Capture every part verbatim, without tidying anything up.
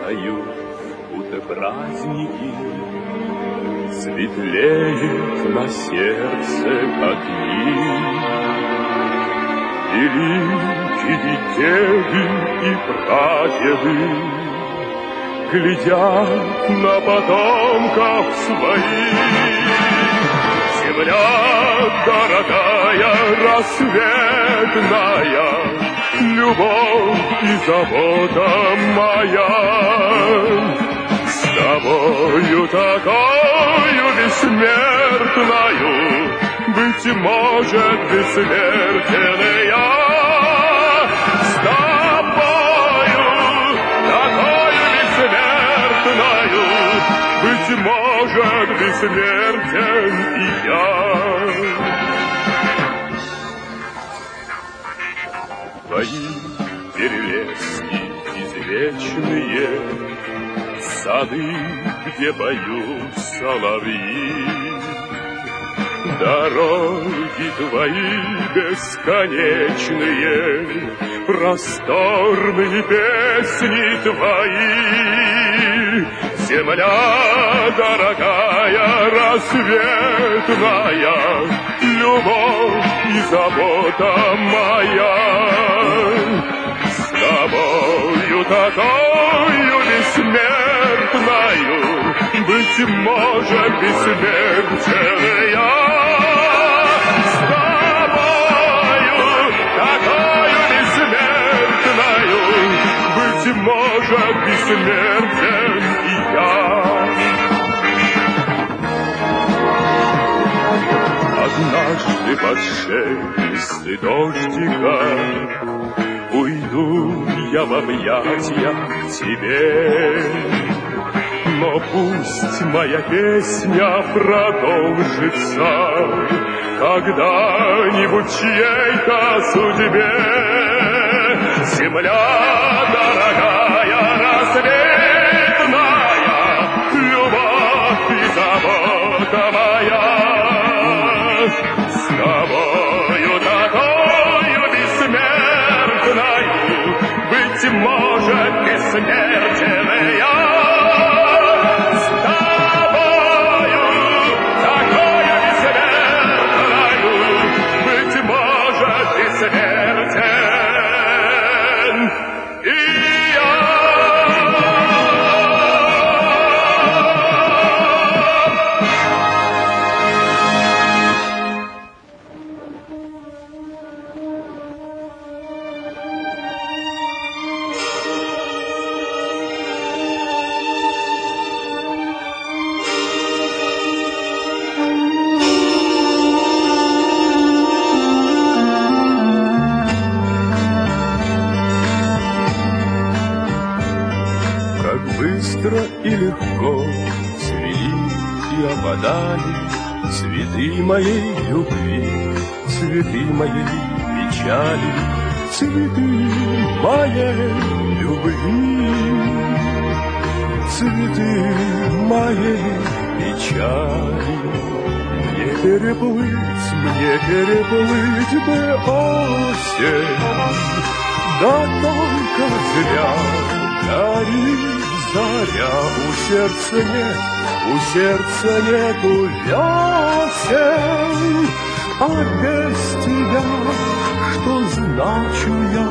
поют, будто праздники, светлеет на сердце огни. Великие деды и прадеды глядят на потомков своих. Земля дорогая, рассветная, любовь и забота моя. С тобою такою бессмертною, быть может, бессмертен я. С тобою такою бессмертною, быть может, бессмертен и я. Твои перелески извечные, сады, где поют соловьи, дороги твои бесконечные, просторные песни твои. Земля дорогая, рассветная, любовь и забота моя. С тобою такою бессмертною, быть может, бессмертен я. С тобою такою бессмертною, быть может, бессмертен и я. Однажды под шелесты дождика уйду я в объятия к тебе, но пусть моя песня продолжится когда-нибудь чьей-то судьбе. Земля дорогая, рассветная, любовь и забота моя. С тобою такою бессмертною, быть может, бессмертен я. С тобою такою бессмертною, быть может, бессмертен и я. Быстро и легко цвели и опадали цветы моей любви, цветы моей печали, цветы моей любви, цветы моей печали. Мне переплыть, мне переплыть бы осень, да только зря горит заря. У сердца нет, у сердца нету весен, а без тебя что значу я?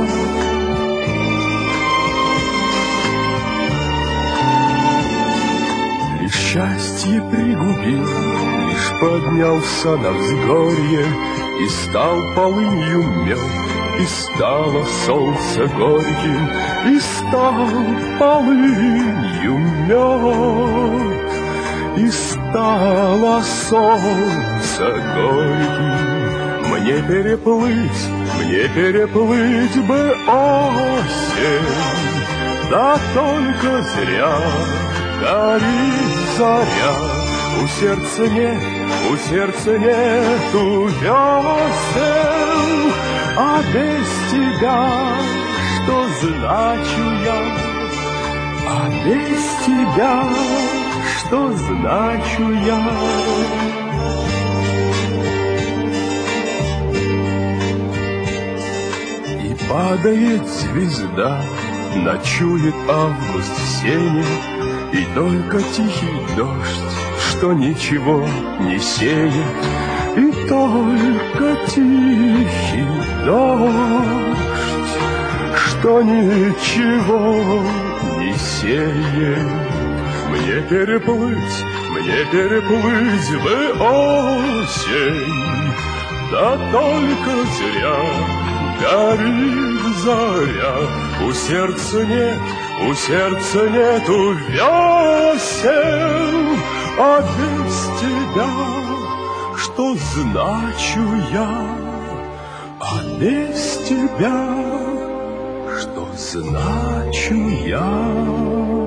Лишь счастье пригубил, лишь поднялся на взгорье, и стал полынью мед, и стало солнце горьким, и стал полынью мед, и стало солнце горьким. Мне переплыть, мне переплыть бы осень, да только зря горит заря. У сердца нет, у сердца нету весен, а без тебя что значу я? А без тебя что значу я? И падает звезда Ночует август в сене, и только тихий дождь, что ничего не сеет, и только тихий дождь, что ничего не сеет. Мне переплыть, мне переплыть в осень, да только зря горит заря. У сердца нет, у сердца нету весен, а без тебя что значу я, а без тебя что значу я.